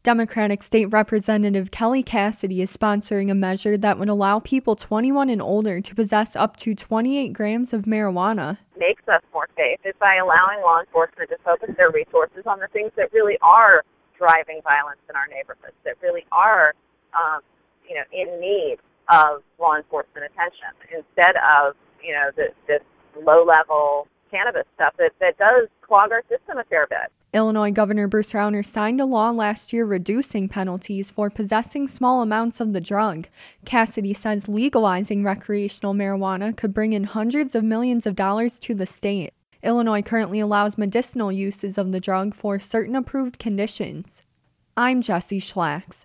Democratic State Representative Kelly Cassidy is sponsoring a measure that would allow people 21 and older to possess up to 28 grams of marijuana. Makes us more safe is by allowing law enforcement to focus their resources on the things that really are driving violence in our neighborhoods, that really are, in need of law enforcement attention, instead of, this low-level cannabis stuff that does clog our system a fair bit. Illinois Governor Bruce Rauner signed a law last year reducing penalties for possessing small amounts of the drug. Cassidy says legalizing recreational marijuana could bring in hundreds of millions of dollars to the state. Illinois currently allows medicinal uses of the drug for certain approved conditions. I'm Jesse Schlax.